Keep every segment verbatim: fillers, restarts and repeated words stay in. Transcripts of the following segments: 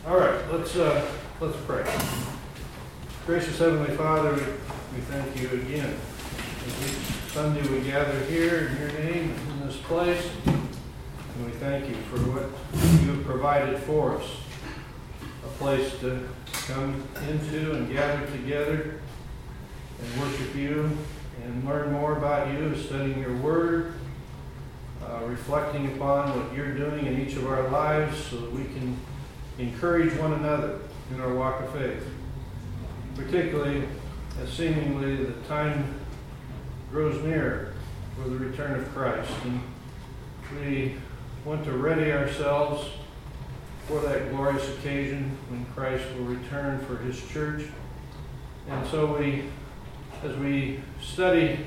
All right, let's uh, let's pray. Gracious Heavenly Father, we, we thank you again. Each Sunday we gather here in your name in this place, and we thank you for what you have provided for us. A place to come into and gather together and worship you and learn more about you, studying your word, uh, reflecting upon what you're doing in each of our lives so that we can encourage one another in our walk of faith. Particularly as seemingly the time grows near for the return of Christ. And we want to ready ourselves for that glorious occasion when Christ will return for his church. And so we, as we study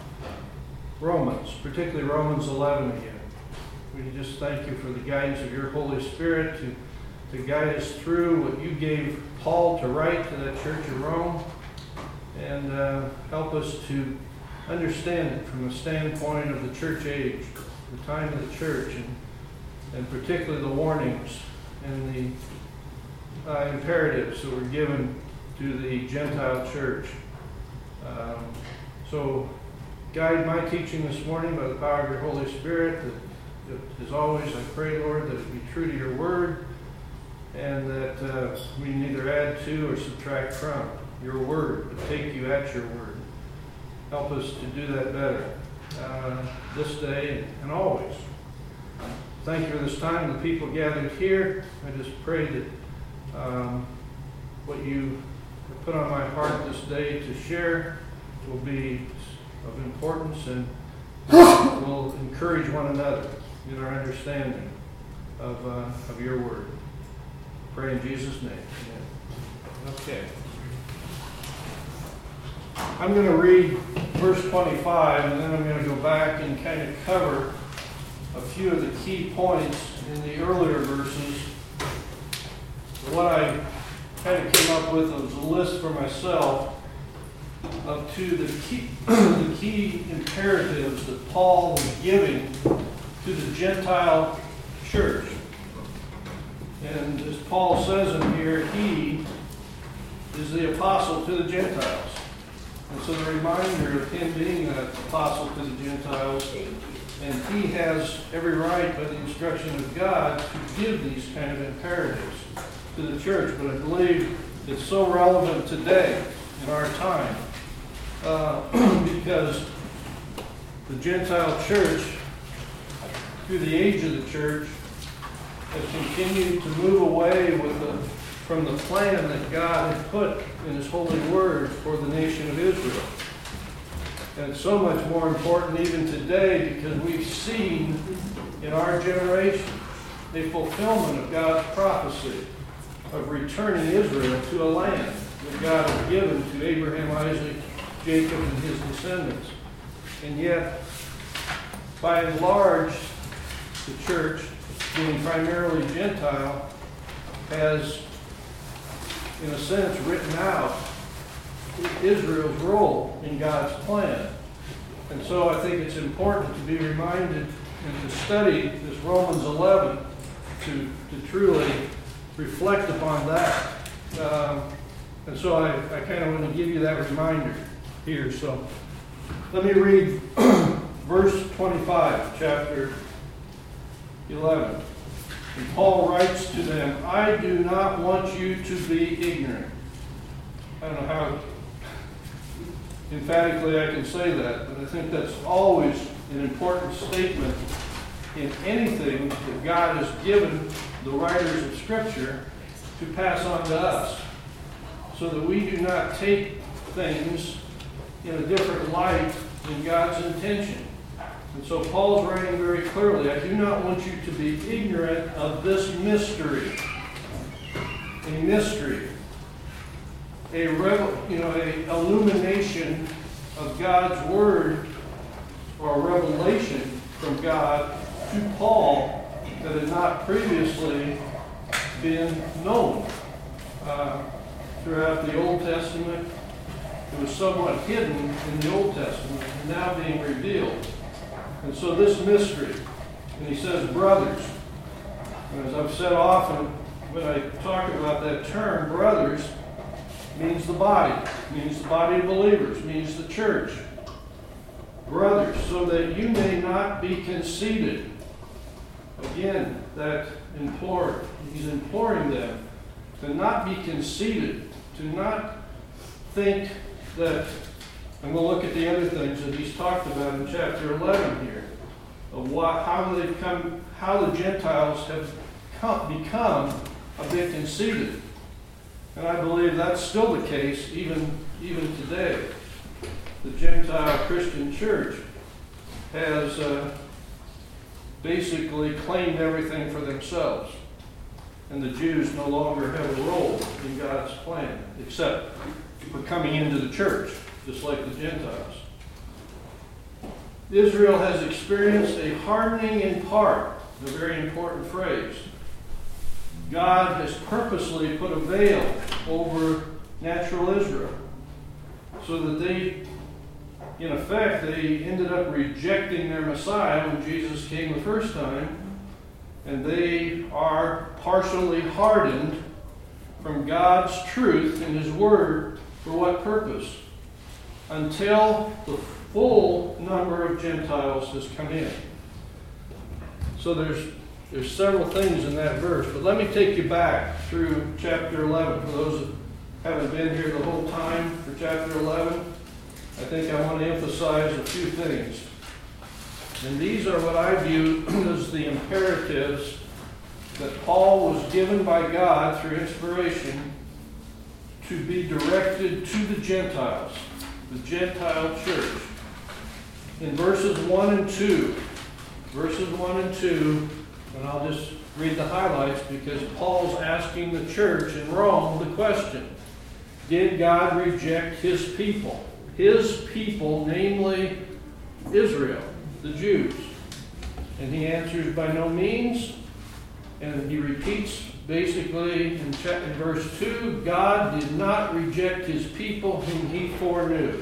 Romans, particularly Romans eleven again, we just thank you for the guidance of your Holy Spirit to to guide us through what you gave Paul to write to that church of Rome, and uh, help us to understand it from the standpoint of the church age, the time of the church, and, and particularly the warnings and the uh, imperatives that were given to the Gentile church. Um, so guide my teaching this morning by the power of your Holy Spirit, that, that as always I pray, Lord, that it be true to your word, and that uh, we neither add to or subtract from your word, but take you at your word. Help us to do that better uh, this day and always. Thank you for this time, the people gathered here. I just pray that um, what you have put on my heart this day to share will be of importance and will encourage one another in our understanding of, uh, of your word. Pray in Jesus' name. Amen. Okay. I'm going to read verse twenty-five, and then I'm going to go back and kind of cover a few of the key points in the earlier verses. What I kind of came up with was a list for myself of two the key, the key imperatives that Paul was giving to the Gentile church. And as Paul says in here, he is the apostle to the Gentiles. And so the reminder of him being an apostle to the Gentiles, and he has every right by the instruction of God to give these kind of imperatives to the church. But I believe it's so relevant today in our time uh, because the Gentile church, through the age of the church, has continued to move away with the, from the plan that God had put in his holy word for the nation of Israel. And it's so much more important even today because we've seen in our generation a fulfillment of God's prophecy of returning Israel to a land that God had given to Abraham, Isaac, Jacob, and his descendants. And yet, by and large, the church, being primarily Gentile, has, in a sense, written out Israel's role in God's plan. And so I think it's important to be reminded and to study this Romans eleven to, to truly reflect upon that. Um, and so I, I kind of want to give you that reminder here. So let me read verse twenty-five, chapter eleven. And Paul writes to them, I do not want you to be ignorant. I don't know how emphatically I can say that, but I think that's always an important statement in anything that God has given the writers of Scripture to pass on to us, so that we do not take things in a different light than God's intention. And so Paul's writing very clearly, I do not want you to be ignorant of this mystery. A mystery. A revel, you know, a illumination of God's word, or a revelation from God to Paul that had not previously been known. Uh, throughout the Old Testament, it was somewhat hidden in the Old Testament, and now being revealed. And so this mystery, and he says, brothers, and as I've said often, when I talk about that term, brothers, means the body, means the body of believers, means the church. Brothers, so that you may not be conceited. Again, that implore, he's imploring them to not be conceited, to not think that, and we'll look at the other things that he's talked about in chapter eleven here, of what, how they've come, how the Gentiles have come, become a bit conceited. And I believe that's still the case even, even today. The Gentile Christian church has uh, basically claimed everything for themselves. And the Jews no longer have a role in God's plan, except for coming into the church, just like the Gentiles. Israel has experienced a hardening in part, a very important phrase. God has purposely put a veil over natural Israel so that they, in effect, they ended up rejecting their Messiah when Jesus came the first time, and they are partially hardened from God's truth in His Word. For what purpose? Until the full number of Gentiles has come in. So there's there's several things in that verse, but let me take you back through chapter eleven. For those that haven't been here the whole time for chapter eleven, I think I want to emphasize a few things. And these are what I view as the imperatives that Paul was given by God through inspiration to be directed to the Gentiles, the Gentile church. In verses one and two, verses one and two, and I'll just read the highlights because Paul's asking the church in Rome the question, did God reject His people? His people, namely Israel, the Jews. And he answers, by no means. And he repeats basically in, in verse two, God did not reject His people whom He foreknew.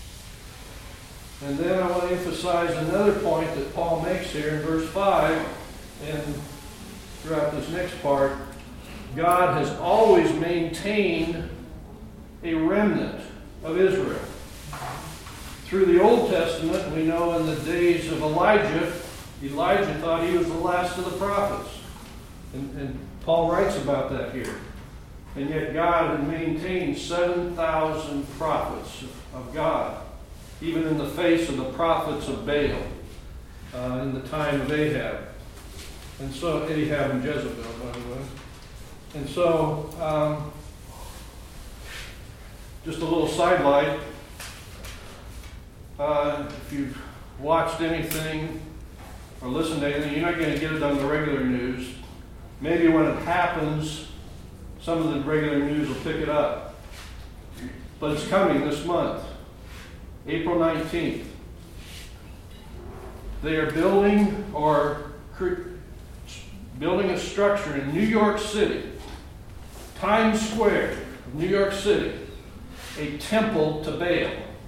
And then I want to emphasize another point that Paul makes here in verse five and throughout this next part. God has always maintained a remnant of Israel. Through the Old Testament, we know in the days of Elijah, Elijah thought he was the last of the prophets. And, and Paul writes about that here. And yet God had maintained seven thousand prophets of, of God, even in the face of the prophets of Baal uh, in the time of Ahab. And so, Ahab and Jezebel, by the way. And so, um, just a little sidelight. Uh, if you've watched anything or listened to anything, you're not going to get it on the regular news. Maybe when it happens, some of the regular news will pick it up. But it's coming this month, April nineteenth. They are building or cre- building a structure in New York City, Times Square, New York City, a temple to Baal.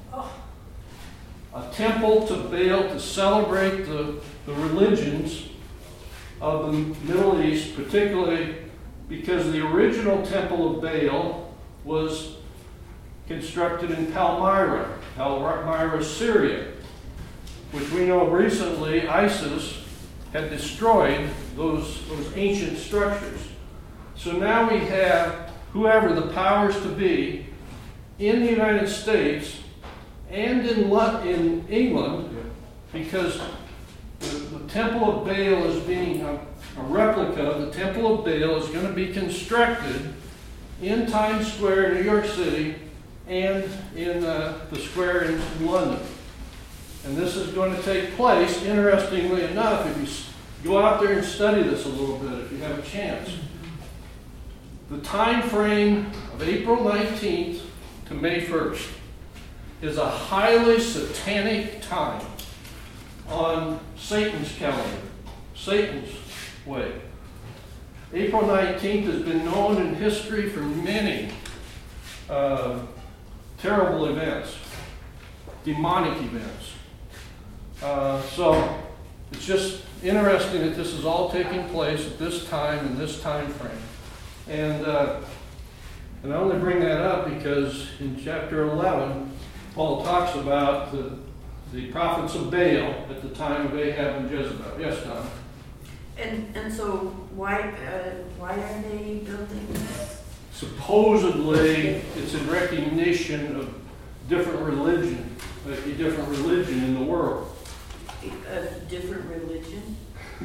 A temple to Baal to celebrate the, the religions of the Middle East, particularly because the original temple of Baal was constructed in Palmyra, Palmyra, Syria, which we know recently ISIS had destroyed those, those ancient structures. So now we have whoever the powers to be in the United States and in, in England, because the, the Temple of Baal is being a, a replica, the Temple of Baal is going to be constructed in Times Square, New York City, and in uh, the square in, in London. And this is going to take place, interestingly enough, if you go out there and study this a little bit, if you have a chance. The time frame of April nineteenth to May first is a highly satanic time on Satan's calendar, Satan's way. April nineteenth has been known in history for many uh, terrible events, demonic events. Uh, so it's just interesting that this is all taking place at this time in this time frame. And, uh, and I only bring that up because in chapter eleven, Paul talks about the, the prophets of Baal at the time of Ahab and Jezebel. Yes, Don? And, and so why, uh, why are they building this? Supposedly, it's in recognition of different religion, like a different religion in the world. A different religion?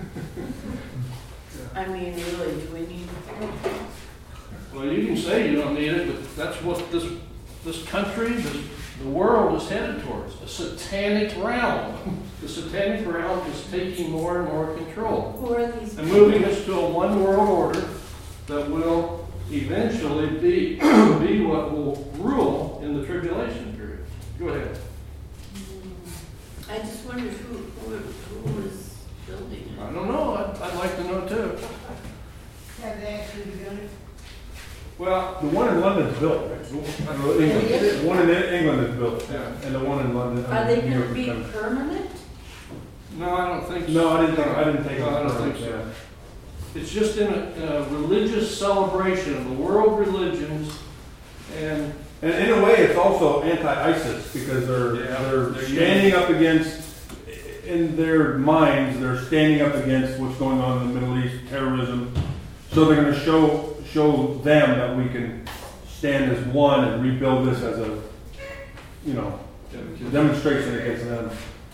I mean, really, do we need? Well, you can say you don't need it, but that's what this this country, this, the world is headed towards, a satanic realm. The satanic realm is taking more and more control. Who are these? And moving us to a one world order that will eventually be, be what will rule in the tribulation period. Go ahead. I just wondered who, who, who was building it. I don't know. I'd, I'd like to know too. Have they actually built it? Well, The one in London's built, right? The- I don't know, England. The one in England is built, yeah. and the one in London. Are they New gonna York be is done. permanent? No, I don't think so. No, I didn't think, I didn't think. it No, I was don't think permanent, so. It's just in a, in a religious celebration of the world religions, and yeah. And in a way, it's also anti-ISIS, because they're, Yeah, they're they're standing up against, in their minds, they're standing up against what's going on in the Middle East, terrorism. So they're gonna show, show them that we can stand as one and rebuild this as a, you know, demonstration against them.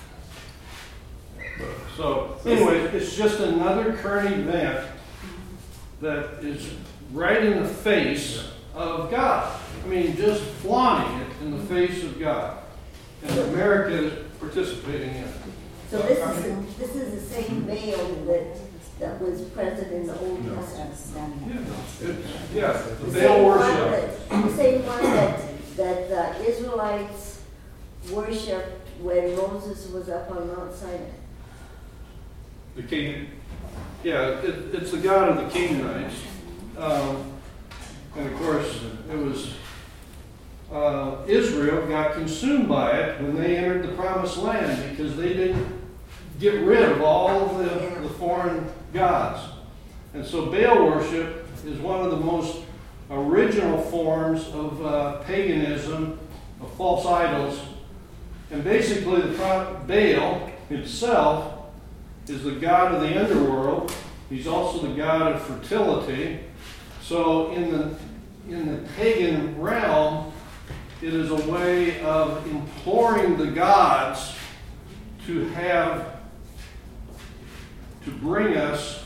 so anyway, it's just another current event that is right in the face of God. I mean, just flaunting it in the face of God. And America is participating in it. So this is, the- this is the same Baal that, that was present in the Old Testament. Yeah, it's, yeah, the The Baal same one worship. that- The same one that, that the Israelites worshipped when Moses was up on Mount Sinai. The king, yeah, it, it's the god of the Canaanites. Um, and of course, it was, uh, Israel got consumed by it when they entered the promised land because they didn't get rid of all of the, the foreign gods. And so Baal worship is one of the most original forms of uh, paganism, of false idols. And basically the pro- Baal himself is the god of the underworld. He's also the god of fertility. So in the in the pagan realm, it is a way of imploring the gods to have to bring us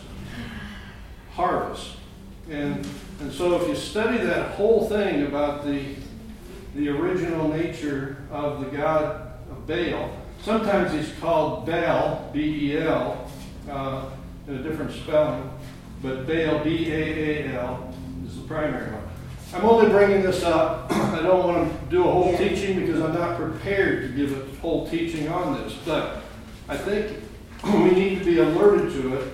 harvest. And and so if you study that whole thing about the the original nature of the god of Baal, sometimes he's called Baal, B E L, uh, in a different spelling, but Baal, B A A L, is the primary one. I'm only bringing this up. I don't want to do a whole Yeah. teaching because I'm not prepared to give a whole teaching on this, but I think we need to be alerted to it.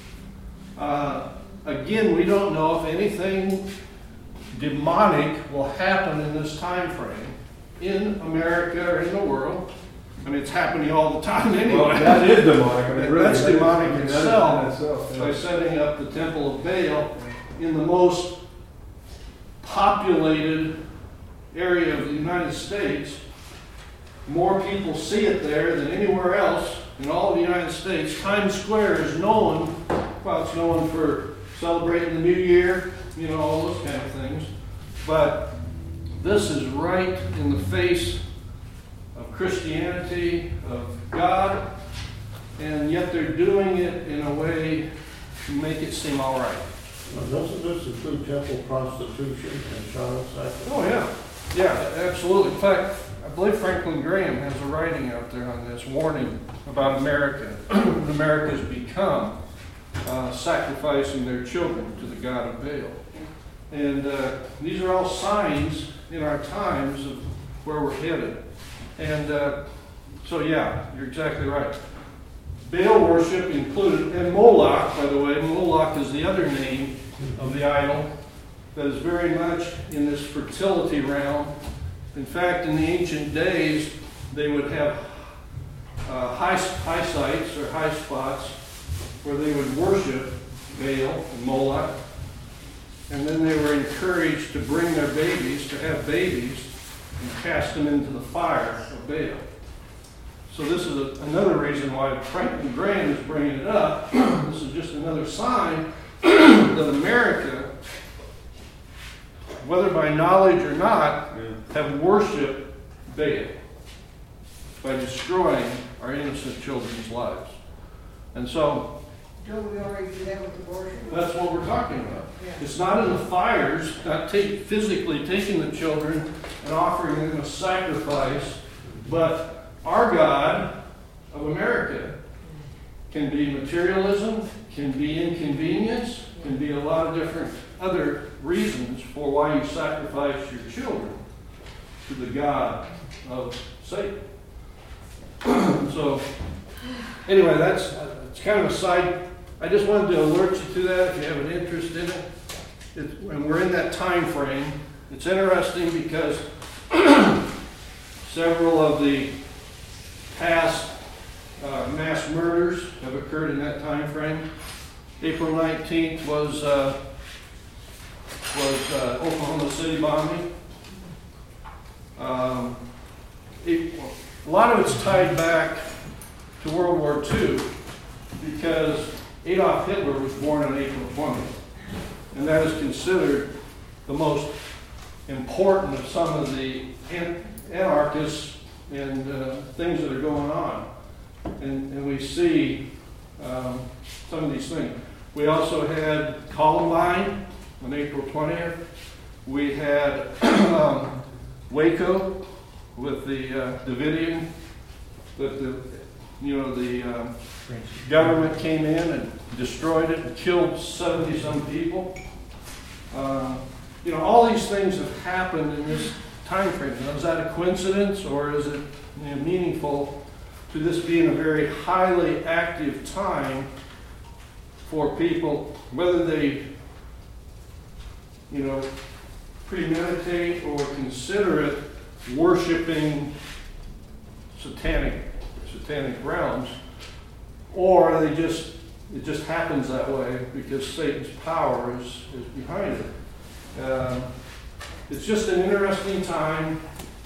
Uh, again, we don't know if anything demonic will happen in this time frame in America or in the world. I mean, it's happening all the time anyway. Well, that is demonic. I mean, really, That's that is- demonic I mean, that is itself, in itself, yeah. by setting up the temple of Baal in the most populated area of the United States. More people see it there than anywhere else in all of the United States. Times Square is known, well, it's known for celebrating the New Year, you know, all those kind of things. But this is right in the face of Christianity, of God, and yet they're doing it in a way to make it seem all right. Now, doesn't this include temple prostitution and child sacrifice? Oh, yeah. Yeah, absolutely. In fact, I believe Franklin Graham has a writing out there on this, warning about America, what America has become, uh, sacrificing their children to the god of Baal. And uh, these are all signs in our times of where we're headed. And uh, so, yeah, you're exactly right. Baal worship included, and Moloch, by the way, Moloch is the other name of the idol that is very much in this fertility realm. In fact, in the ancient days, they would have uh, high, high sites or high spots where they would worship Baal and Moloch. and then they were encouraged to bring their babies, to have babies, and cast them into the fire of Baal. So this is a, another reason why Franklin Graham is bringing it up. This is just another sign that America, whether by knowledge or not, have worshipped Baal by destroying our innocent children's lives. And so Don't we already do that with abortion? that's what we're talking about. Yeah. It's not in the fires, not take, physically taking the children and offering them a sacrifice, but our God of America can be materialism, can be inconvenience, can be a lot of different other reasons for why you sacrifice your children to the God of Satan. So, anyway, that's it's kind of a side. I just wanted to alert you to that if you have an interest in it. It's, and we're in that time frame. It's interesting because several of the past uh, mass murders have occurred in that time frame. April nineteenth was uh, was uh, Oklahoma City bombing. Um, it, a lot of it's tied back to World War Two because Adolf Hitler was born on April twentieth, and that is considered the most important of some of the an- anarchists and uh, things that are going on. And, and we see um, some of these things. We also had Columbine on April twentieth. We had um, Waco with the uh, Davidian, that the, you know, the um, government came in and destroyed it and killed seventy some people. Uh, you know, all these things have happened in this time frame. Now, is that a coincidence, or is it, you know, meaningful to this being a very highly active time for people, whether they, you know, premeditate or consider it worshiping satanic satanic realms, or they just it just happens that way because Satan's power is, is behind it. Um, it's just an interesting time.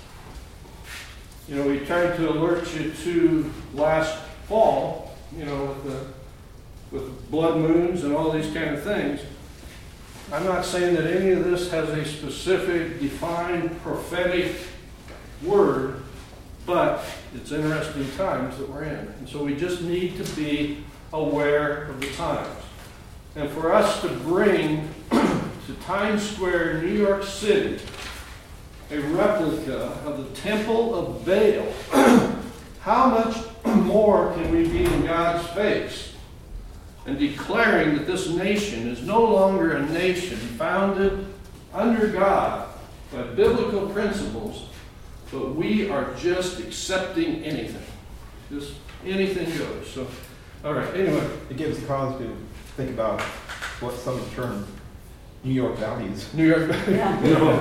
You know, we tried to alert you to last fall, you know, with the with blood moons and all these kind of things. I'm not saying that any of this has a specific, defined, prophetic word, but it's interesting times that we're in. And so we just need to be aware of the times. And for us to bring to Times Square, New York City, a replica of the Temple of Baal, how much more can we be in God's face and declaring that this nation is no longer a nation founded under God by biblical principles, but we are just accepting anything. Just anything goes. So, all right, anyway. It gives cause to think about what some of the term New York values. New York. Yeah. No.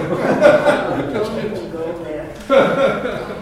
Don't even go there.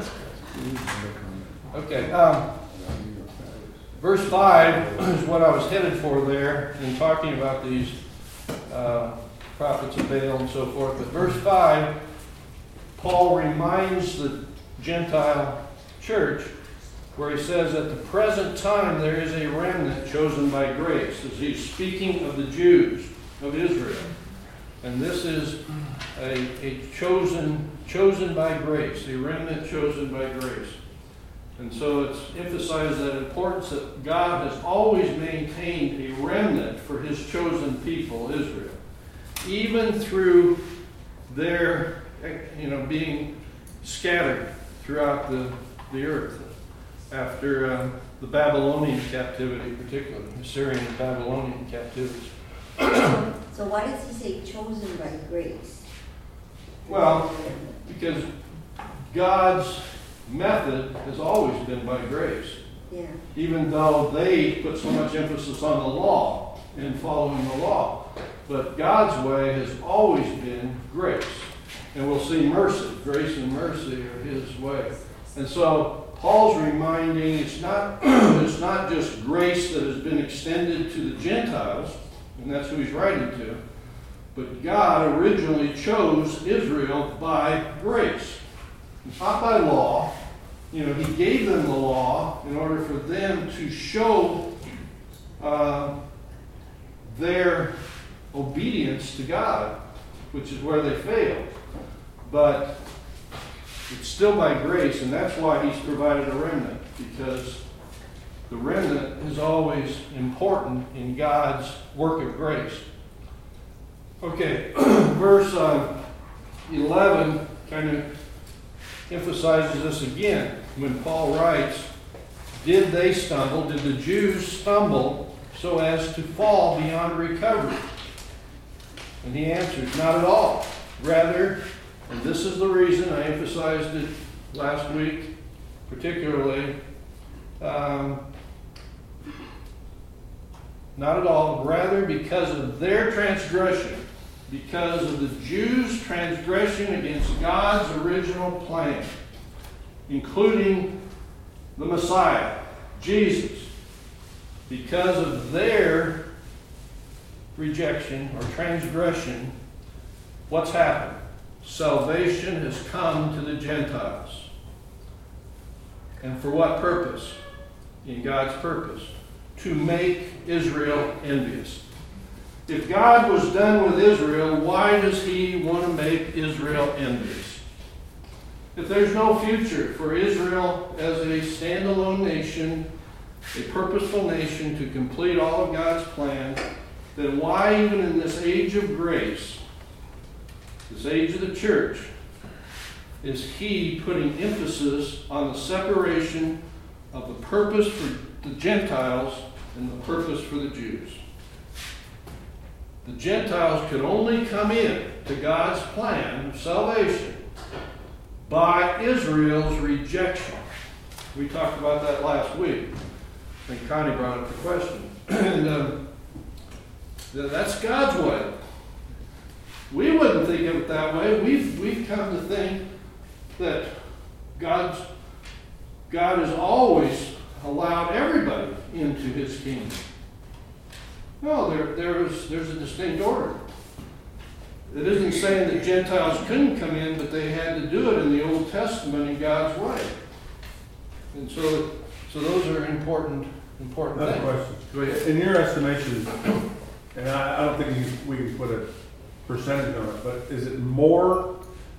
Okay. Um, verse five is what I was headed for there in talking about these uh, prophets of Baal and so forth. But verse five, Paul reminds the Gentile church where he says, at the present time there is a remnant chosen by grace, as he's speaking of the Jews of Israel. And this is a, a chosen, chosen by grace, a remnant chosen by grace. And so it's emphasized that importance that God has always maintained a remnant for his chosen people, Israel. Even through their, you know, being scattered throughout the, the earth after uh, the Babylonian captivity, particularly Assyrian and Babylonian captivity. So why does he say chosen by grace? Well, because God's method has always been by grace. Yeah. Even though they put so much emphasis on the law and following the law. But God's way has always been grace. And we'll see mercy. Grace and mercy are his way. And so Paul's reminding it's not, it's not just grace that has been extended to the Gentiles, and that's who he's writing to, But God originally chose Israel by grace, not by law. You know, He gave them the law in order for them to show uh, their obedience to God, which is where they failed. But it's still by grace, and that's why He's provided a remnant, because the remnant is always important in God's work of grace. Okay, verse uh, eleven kind of emphasizes this again when Paul writes, did they stumble, did the Jews stumble so as to fall beyond recovery? And he answers, not at all. Rather, and this is the reason I emphasized it last week, particularly, um, not at all, rather because of their transgression, because of the Jews' transgression against God's original plan, including the Messiah, Jesus, because of their rejection or transgression, what's happened? Salvation has come to the Gentiles. And for what purpose? In God's purpose. To make Israel envious. If God was done with Israel, why does He want to make Israel envious? If there's no future for Israel as a standalone nation, a purposeful nation to complete all of God's plan, then why even in this age of grace, this age of the church, is He putting emphasis on the separation of the purpose for the Gentiles and the purpose for the Jews? The Gentiles could only come in to God's plan of salvation by Israel's rejection. We talked about that last week. I think Connie brought up the question. and um, that's God's way. We wouldn't think of it that way. We've, we've come to think that God's, God has always allowed everybody into His kingdom. No, there, there is, there's a distinct order. It isn't saying that Gentiles couldn't come in, but they had to do it in the Old Testament in God's way. And so, so those are important, important Another things. question. Go ahead. In your estimation, and I, I don't think you, we can put a percentage on it, but is it more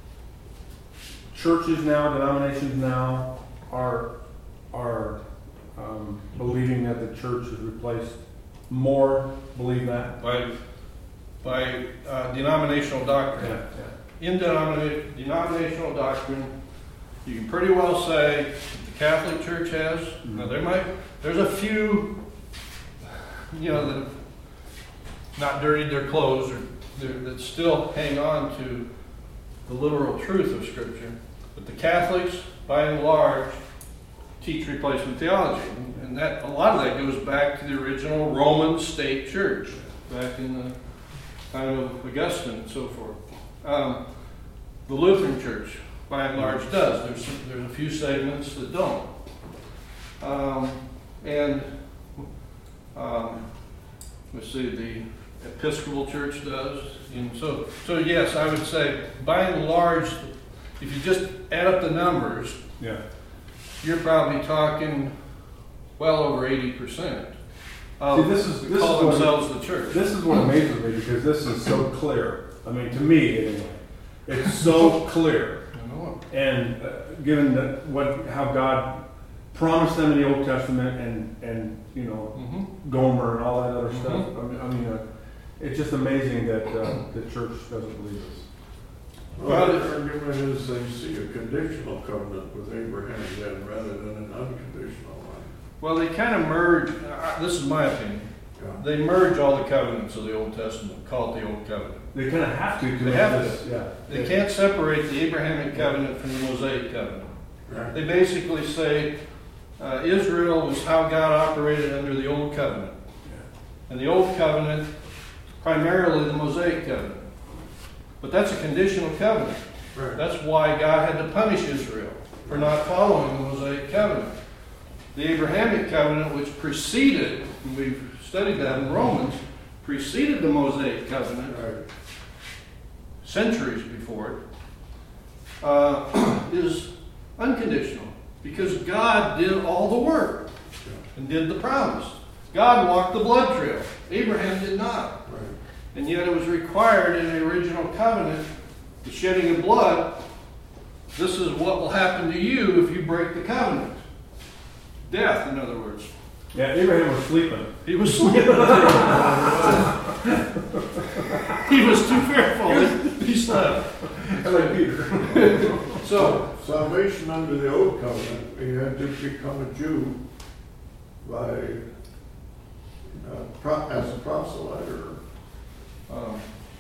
churches now, denominations now, are are um, believing that the church has replaced? More believe that? By, by uh, denominational doctrine. Yeah, yeah. In denomina- denominational doctrine, you can pretty well say the Catholic Church has. Mm-hmm. Now there might, there's a few, you know, that have not dirtied their clothes or that still hang on to the literal truth of Scripture. But the Catholics, by and large, teach replacement theology. And that a lot of that goes back to the original Roman state church, back in the time of Augustine and so forth. Um, the Lutheran Church, by and large, does. There's there's a few segments that don't. Um, and um, let's see, the Episcopal Church does. And so, so yes, I would say, by and large, if you just add up the numbers, Yeah. you're probably talking well over eighty percent of See, this is- that this call is what- themselves the church. This is what amazes me, because this is so clear. I mean, to me anyway, it's so clear. I know. And uh, given that what how God promised them in the Old Testament, and and you know Mhm. Gomer and all that other stuff. Mhm. I mean, I mean uh, it's just amazing that uh, the church doesn't believe this. Well, the argument is they see a conditional covenant with Abraham then rather than an unconditional one. Well, they kind of merge, uh, this is my opinion, Yeah. they merge all the covenants of the Old Testament, call it the Old Covenant. They kind of have to. to They make have this, to. Yeah. They can't separate the Abrahamic covenant from the Mosaic covenant. Right. They basically say uh, Israel was how God operated under the Old Covenant. And the Old Covenant, primarily the Mosaic covenant. But that's a conditional covenant. Right. That's why God had to punish Israel for not following the Mosaic covenant. The Abrahamic covenant, which preceded, and we've studied that in Romans, preceded the Mosaic covenant, Right. centuries before it, uh, is unconditional because God did all the work and did the promise. God walked the blood trail. Abraham did not. Right. And yet it was required in the original covenant, the shedding of blood. This is what will happen to you if you break the covenant. Death, in other words. Yeah, Abraham was sleeping. He was sleeping. He was too fearful. He slept. Like Peter. So, Salvation under the old covenant, he had to become a Jew by, uh, pro- as a proselyte or um,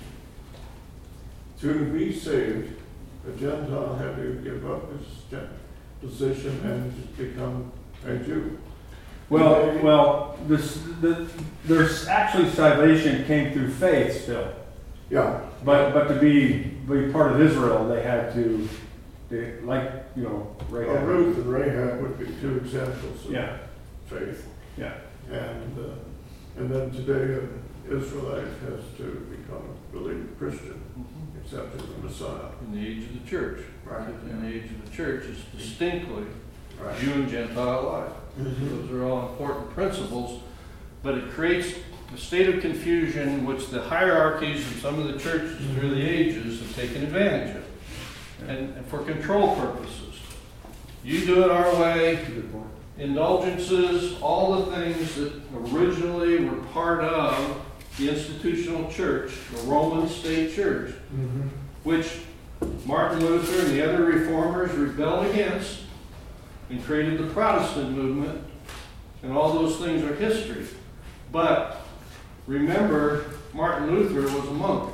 to be saved, a Gentile had to give up his gen- position and become a Jew. Well, well, this, the, there's actually salvation came through faith still. Yeah. But but to be be part of Israel, they had to, they, like you know, Well, Rahab. Ruth and Rahab would be two examples of Yeah, faith. yeah. And uh, and then today an Israelite has to become a believing Christian, accepting the Messiah. in the age of the church. Right. In the age of the church is distinctly Right. Jew and Gentile alike. Mhm. Those are all important principles, but it creates a state of confusion which the hierarchies of some of the churches through the ages have taken advantage of, and, and for control purposes. You do it our way, Good point. indulgences, all the things that originally were part of the institutional church, the Roman state church, Mhm. which Martin Luther and the other reformers rebelled against and created the Protestant movement, and all those things are history. But remember, Martin Luther was a monk.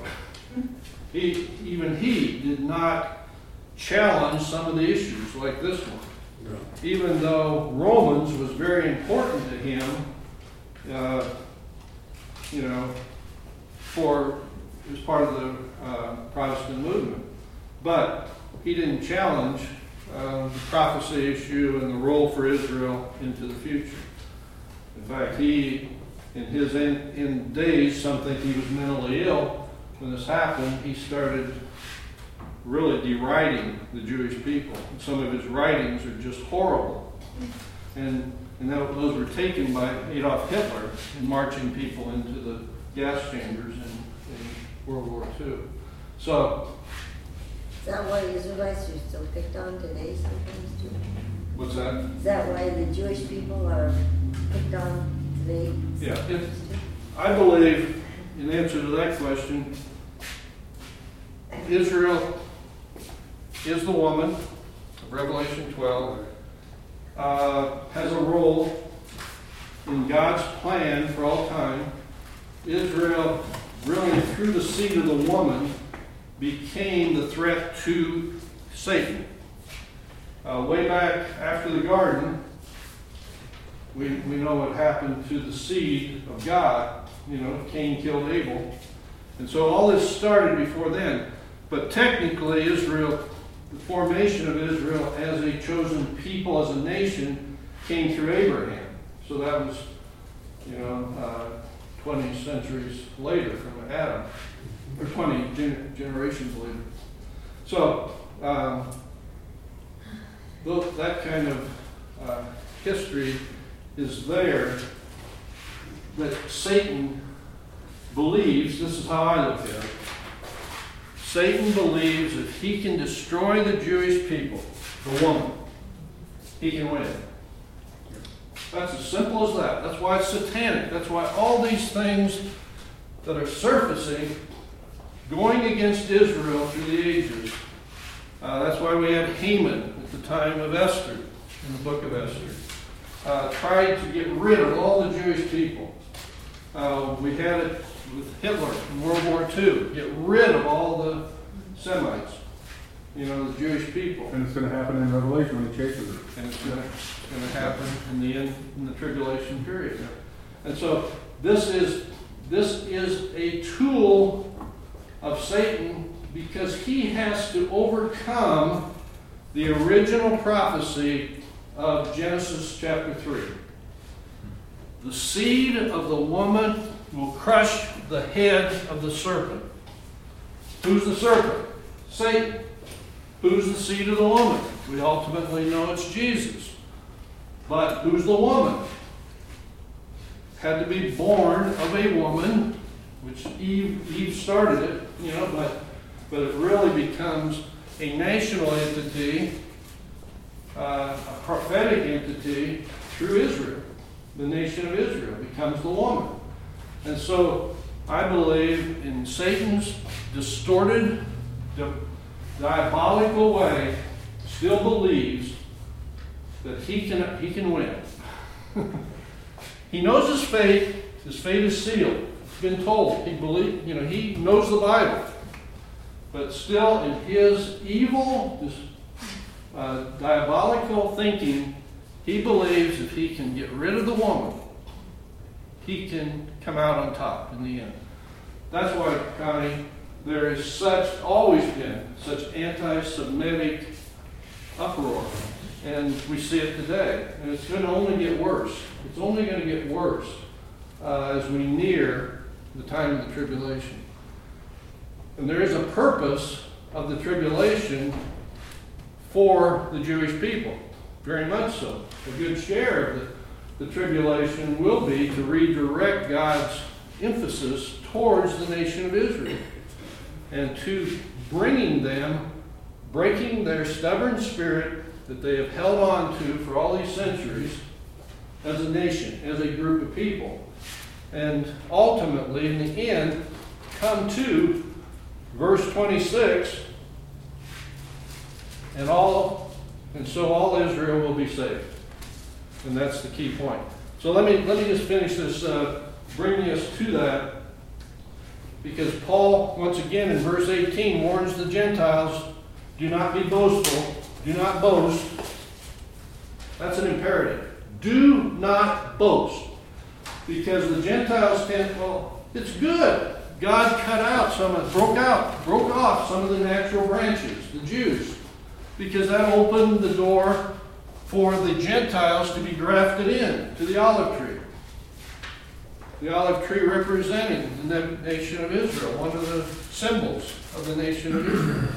He, even he did not challenge some of the issues like this one. Yeah. Even though Romans was very important to him, uh, you know, for, as part of the uh, Protestant movement. But he didn't challenge uh, the prophecy issue and the role for Israel into the future. In fact, he, in his end, in days, some think he was mentally ill. When this happened, he started really deriding the Jewish people. And some of his writings are just horrible. And, and that, those were taken by Adolf Hitler in marching people into the gas chambers in, in World War Two. So, Is that why Israelites are still picked on today sometimes too? what's that? Is that why the Jewish people are picked on today? Yeah, sometimes it- too? I believe, in answer to that question, Israel is the woman, Revelation twelve, uh, has a role in God's plan for all time. Israel, really through the seed of the woman, became the threat to Satan. Uh, way back after the garden, we, we know what happened to the seed of God. You know, Cain killed Abel. And so all this started before then. But technically, Israel, the formation of Israel as a chosen people, as a nation, came through Abraham. So that was, you know, uh, twenty centuries later from Adam, or twenty gen- generations later. So, um, tho- that kind of uh, history is there that Satan believes, this is how I look at it, Satan believes if he can destroy the Jewish people, the woman, he can win. That's as simple as that. That's why it's satanic. That's why all these things that are surfacing, going against Israel through the ages. Uh, that's why we had Haman at the time of Esther, in the book of Esther, uh, tried to get rid of all the Jewish people. Uh, we had it with Hitler in World War Two, get rid of all the Semites, you know, the Jewish people. And it's going to happen in Revelation when he chases it. And it's going to happen in the end, in the tribulation period. And so this is this is a tool of Satan because he has to overcome the original prophecy of Genesis chapter three. The seed of the woman will crush the head of the serpent. Who's the serpent? Satan. Who's the seed of the woman? We ultimately know it's Jesus. But who's the woman? Had to be born of a woman, which Eve, Eve started it, you know, but, but it really becomes a national entity, uh, a prophetic entity through Israel. The nation of Israel becomes the woman. And so I believe in Satan's distorted, di- diabolical way, still believes that he can, he can win. He knows his fate. His fate is sealed. He's been told. He believe, you know, he knows the Bible. But still, in his evil, this, uh, diabolical thinking, he believes if he can get rid of the woman, he can come out on top in the end. That's why, Connie, there is such, always been, such anti-Semitic uproar. And we see it today. And it's going to only get worse. It's only going to get worse uh, as we near the time of the tribulation. And there is a purpose of the tribulation for the Jewish people. Very much so. A good share of the, the tribulation will be to redirect God's emphasis towards the nation of Israel and to bringing them, breaking their stubborn spirit that they have held on to for all these centuries as a nation, as a group of people. And ultimately, in the end, come to verse twenty-six, and all, and so all Israel will be saved. And that's the key point. So let me let me just finish this, uh, bringing us to that, because Paul, once again in verse eighteen, warns the Gentiles, do not be boastful, do not boast. That's an imperative. Do not boast. Because the Gentiles tend, well, it's good. God cut out some of, broke out, broke off some of the natural branches, the Jews, because that opened the door for the Gentiles to be grafted in to the olive tree. The olive tree representing the nation of Israel, one of the symbols of the nation of Israel.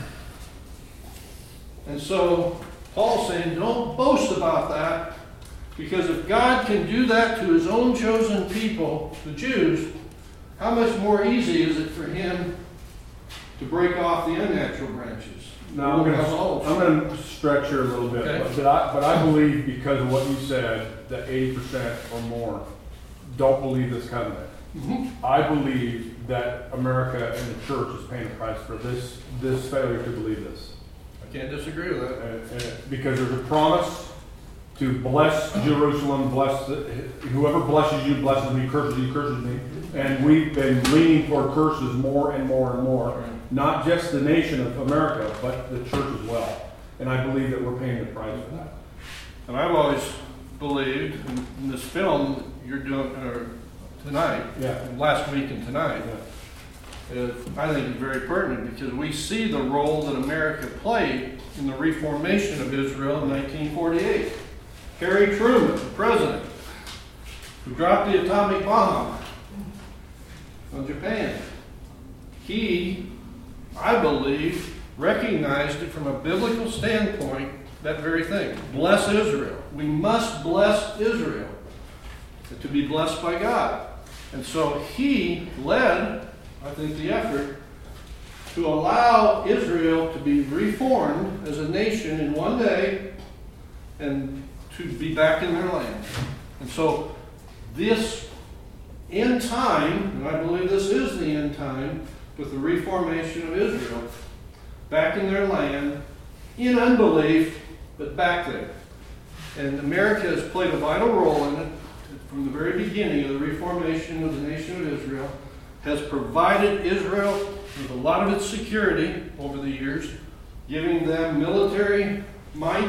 And so Paul's saying, don't boast about that, because if God can do that to his own chosen people, the Jews, how much more easy is it for him to break off the unnatural branches? Now, I'm gonna, I'm gonna stretch here a little bit, Okay. but, but I, but I believe because of what you said, that eighty percent or more don't believe this covenant. Mm-hmm. I believe that America and the church is paying a price for this, this failure to believe this. I can't disagree with that. Uh, uh, because there's a promise to bless Jerusalem, bless the, whoever blesses you, blesses me, curses you, curses me. And we've been leaning toward curses more and more and more. Not just the nation of America, but the church as well. And I believe that we're paying the price for that. And I've always believed in, in this film that you're doing or tonight, Yeah. last week and tonight, uh, I think is very pertinent because we see the role that America played in the reformation of Israel in nineteen forty-eight. Harry Truman, the president, who dropped the atomic bomb on Japan, he, I believe, recognized it from a biblical standpoint, that very thing. Bless Israel. We must bless Israel to be blessed by God. And so he led, I think, the effort to allow Israel to be reformed as a nation in one day and to be back in their land. And so this end time, and I believe this is the end time, with the reformation of Israel, back in their land, in unbelief, but back there. And America has played a vital role in it from the very beginning of the reformation of the nation of Israel, has provided Israel with a lot of its security over the years, giving them military might,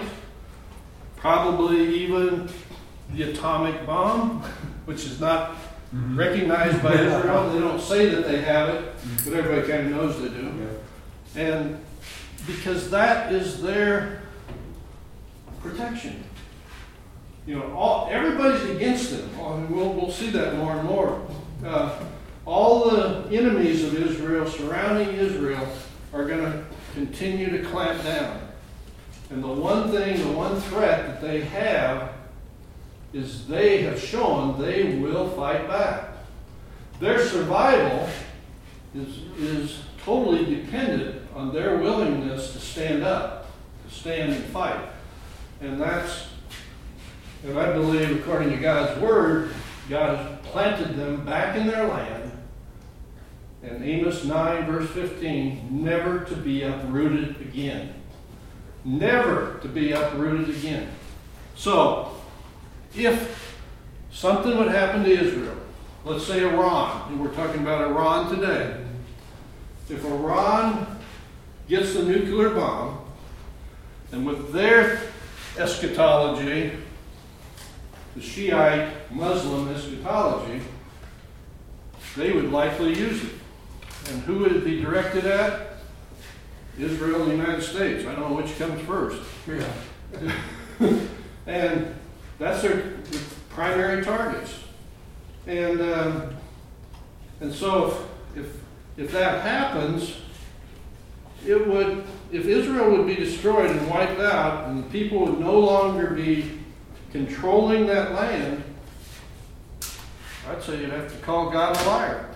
probably even the atomic bomb, which is not mm-hmm. recognized by Israel. They don't say that they have it, but everybody kind of knows they do. Yeah. And because that is their protection. You know, all, everybody's against them. Oh, we'll, we'll see that more and more. Uh, all the enemies of Israel surrounding Israel are going to continue to clamp down. And the one thing, the one threat that they have is they have shown they will fight back. Their survival is, is totally dependent on their willingness to stand up, to stand and fight. And that's, and I believe according to God's word, God has planted them back in their land. And Amos nine verse fifteen, never to be uprooted again. Never to be uprooted again. So, if something would happen to Israel, let's say Iran, and we're talking about Iran today. If Iran gets the nuclear bomb, and with their eschatology, the Shiite Muslim eschatology, they would likely use it. And who would it be directed at? Israel and the United States. I don't know which comes first. Yeah. And that's their, their primary targets. And um, and so if, if if that happens, it would, if Israel would be destroyed and wiped out, and the people would no longer be controlling that land, I'd say you'd have to call God a liar.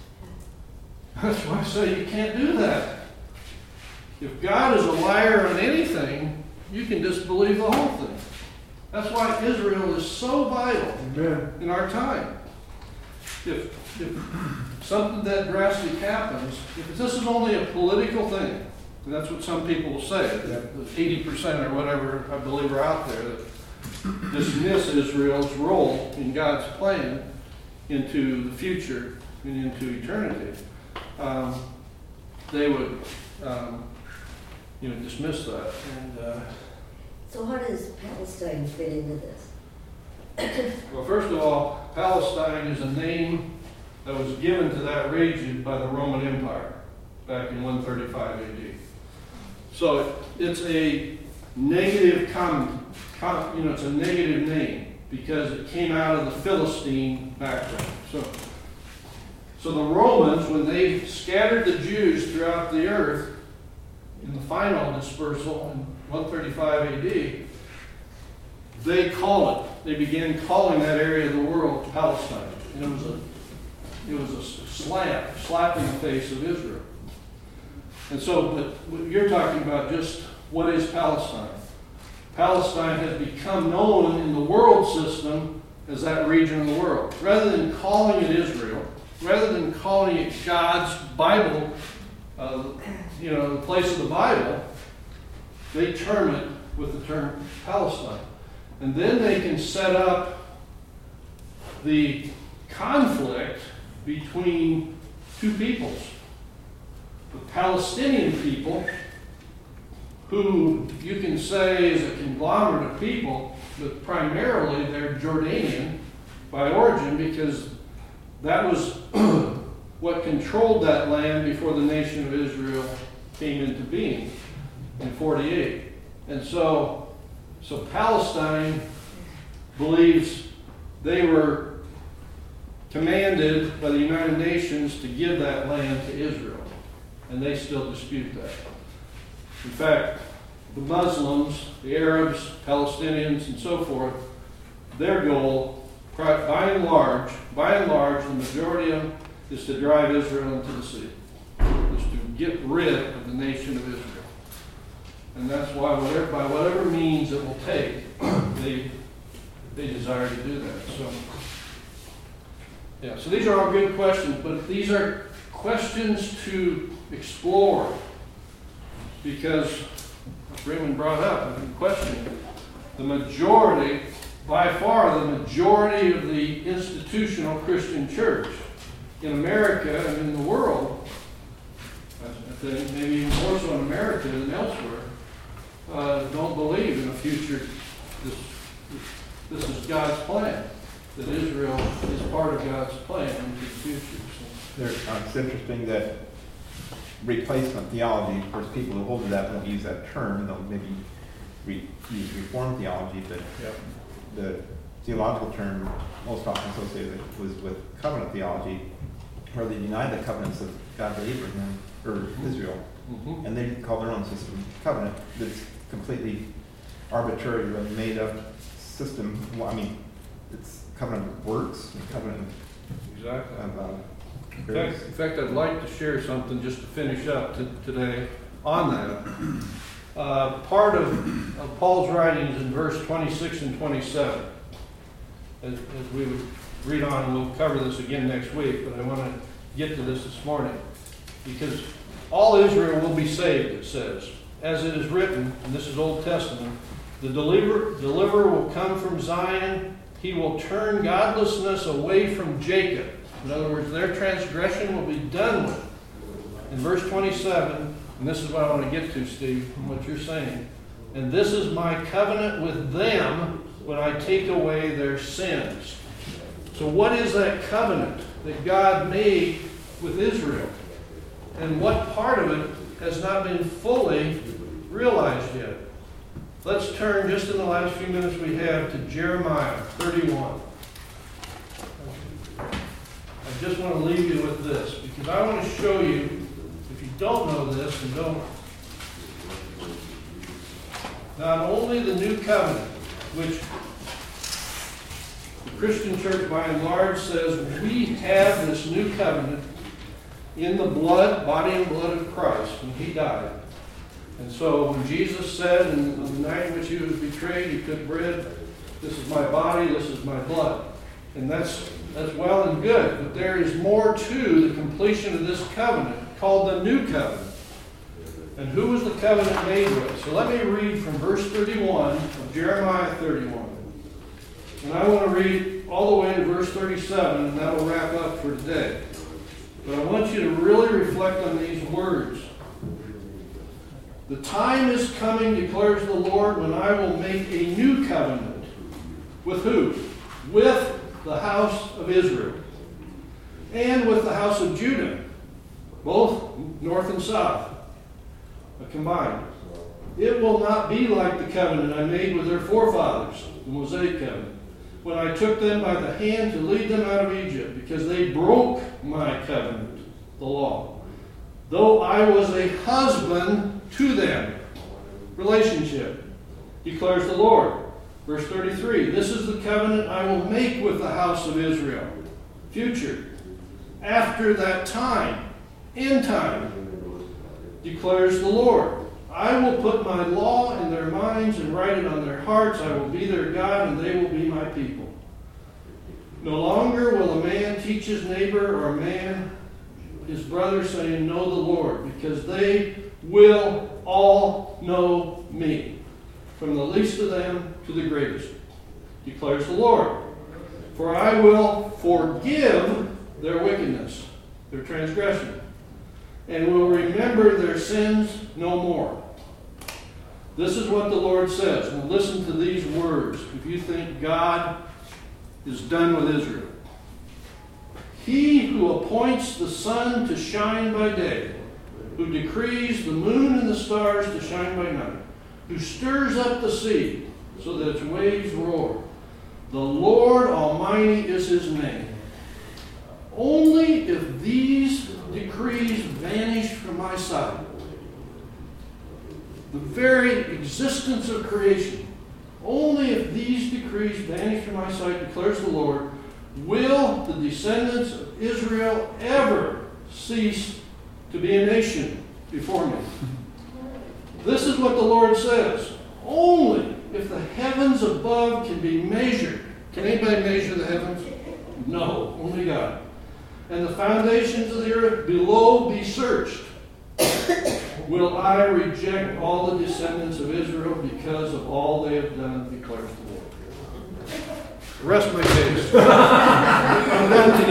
That's why I say you can't do that. If God is a liar on anything, you can disbelieve the whole thing. That's why Israel is so vital Amen. in our time. If, if something that drastic happens, if this is only a political thing, and that's what some people will say, that eighty percent or whatever I believe are out there that dismiss Israel's role in God's plan into the future and into eternity, um, they would um, you know, dismiss that. And uh, So how does Palestine fit into this? well, first of all, Palestine is a name that was given to that region by the Roman Empire back in one thirty-five A D. So it's a negative com, com, you know, it's a negative name because it came out of the Philistine background. So, so the Romans, when they scattered the Jews throughout the earth in the final dispersal in one thirty-five A D, they call it. They began calling that area of the world Palestine. And it was a, it was a slap, slap in the face of Israel. And so, but you're talking about just what is Palestine. Palestine has become known in the world system as that region of the world. Rather than calling it Israel, rather than calling it God's Bible, uh, you know, the place of the Bible, they term it with the term Palestine. And then they can set up the conflict between two peoples. The Palestinian people, who you can say is a conglomerate of people, but primarily they're Jordanian by origin because that was what controlled that land before the nation of Israel came into being in forty-eight. And so So Palestine believes they were commanded by the United Nations to give that land to Israel, and they still dispute that. In fact, the Muslims, the Arabs, Palestinians, and so forth, their goal, by and large, by and large, the majority of them, is to drive Israel into the sea, is to get rid of the nation of Israel. And that's why, whatever, by whatever means it will take, they they desire to do that. So, yeah. So these are all good questions, but these are questions to explore because Freeman brought up a question. The majority, by far, the majority of the institutional Christian church in America and in the world, I think maybe even more so in America than elsewhere, Uh, don't believe in a future, this, this is God's plan, that Israel is part of God's plan into the future. So. There, uh, it's interesting that replacement theology, of course, people who hold to that won't use that term, they'll maybe re, use reform theology, but Yep. the theological term most often associated was with covenant theology, where they denied the covenants of God to Abraham, or Israel. Mhm. and they call their own system covenant. That's completely arbitrary or made up system. Well, I mean, it's covenant of works and covenant Exactly. of uh, In various- fact, in fact, I'd like to share something just to finish up to, today on that. Uh, part of, of Paul's writings in verse twenty-six and twenty-seven, as, as we would read on, and we'll cover this again next week, but I want to get to this this morning. Because all Israel will be saved, it says. As it is written, and this is Old Testament, the deliverer, deliverer will come from Zion. He will turn godlessness away from Jacob. In other words, their transgression will be done with. In verse twenty-seven, and this is what I want to get to, Steve, from what you're saying. And this is my covenant with them when I take away their sins. So what is that covenant that God made with Israel? And what part of it has not been fully realized yet? Let's turn just in the last few minutes we have to Jeremiah thirty-one. I just want to leave you with this, because I want to show you, if you don't know this and don't, not only the new covenant, which the Christian church by and large says we have this new covenant in the blood, body and blood of Christ when he died. And so when Jesus said, and on the night in which he was betrayed, he took bread, this is my body, this is my blood. And that's, that's well and good, but there is more to the completion of this covenant called the new covenant. And who was the covenant made with? So let me read from verse thirty-one of Jeremiah thirty-one. And I want to read all the way to verse thirty-seven, and that will wrap up for today. But I want you to really reflect on these words. The time is coming, declares the Lord, when I will make a new covenant. With who? With the house of Israel. And with the house of Judah. Both north and south. Combined. It will not be like the covenant I made with their forefathers, the Mosaic covenant, when I took them by the hand to lead them out of Egypt, because they broke my covenant, the law. Though I was a husband to them. Relationship, declares the Lord. Verse thirty-three, this is the covenant I will make with the house of Israel. Future. After that time, in time, declares the Lord. I will put my law in their minds and write it on their hearts. I will be their God, and they will be my people. No longer will a man teach his neighbor or a man his brother, saying, know the Lord, because they will all know me, from the least of them to the greatest, declares the Lord. For I will forgive their wickedness, their transgression, and will remember their sins no more. This is what the Lord says. Now listen to these words if you think God is done with Israel. He who appoints the sun to shine by day, who decrees the moon and the stars to shine by night, who stirs up the sea so that its waves roar. The Lord Almighty is his name. Only if these decrees vanish from my sight, the very existence of creation, only if these decrees vanish from my sight, declares the Lord, will the descendants of Israel ever cease to be a nation before me. This is what the Lord says. Only if the heavens above can be measured. Can anybody measure the heavens? No, only God. And the foundations of the earth below be searched. Will I reject all the descendants of Israel because of all they have done, declares the Lord. Rest my case. I'm done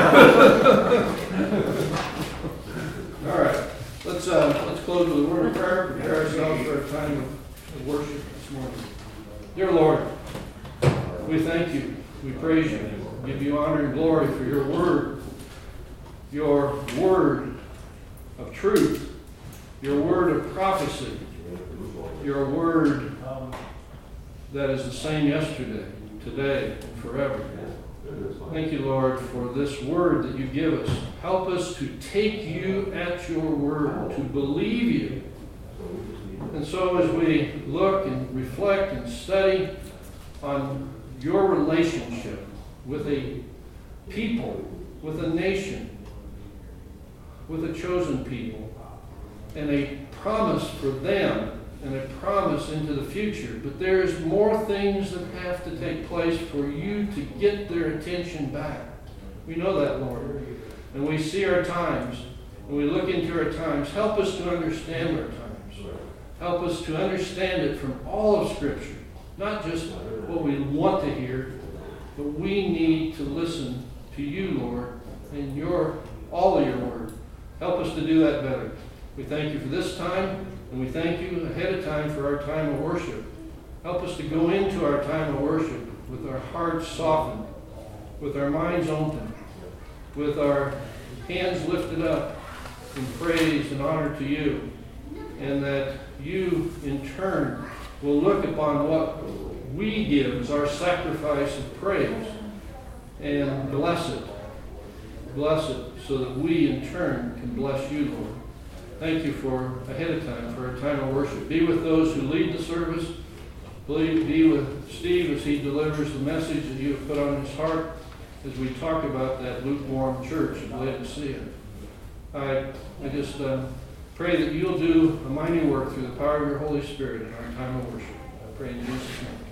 today. All right. Let's uh, let's close with a word of prayer. Prepare ourselves for a time of worship this morning. Dear Lord, we thank you. We praise you. Give you honor and glory for your word. Your word of truth. Your word of prophecy. Your word that is the same yesterday, today, and forever. Thank you, Lord, for this word that you give us. Help us to take you at your word, to believe you. And so as we look and reflect and study on your relationship with a people, with a nation, with a chosen people, and a promise for them, and a promise into the future. But there's more things that have to take place for you to get their attention back. We know that, Lord. And we see our times, and we look into our times. Help us to understand our times. Help us to understand it from all of Scripture, not just what we want to hear, but we need to listen to you, Lord, and your all of your word. Help us to do that better. We thank you for this time, and we thank you ahead of time for our time of worship. Help us to go into our time of worship with our hearts softened, with our minds open, with our hands lifted up in praise and honor to you, and that you, in turn, will look upon what we give as our sacrifice of praise and bless it. Bless it so that we, in turn, can bless you, Lord. Thank you for ahead of time, for our time of worship. Be with those who lead the service. Be with Steve as he delivers the message that you have put on his heart as we talk about that lukewarm church of Laodicea. I, I just uh, pray that you'll do a mighty work through the power of your Holy Spirit in our time of worship. I pray in Jesus' name.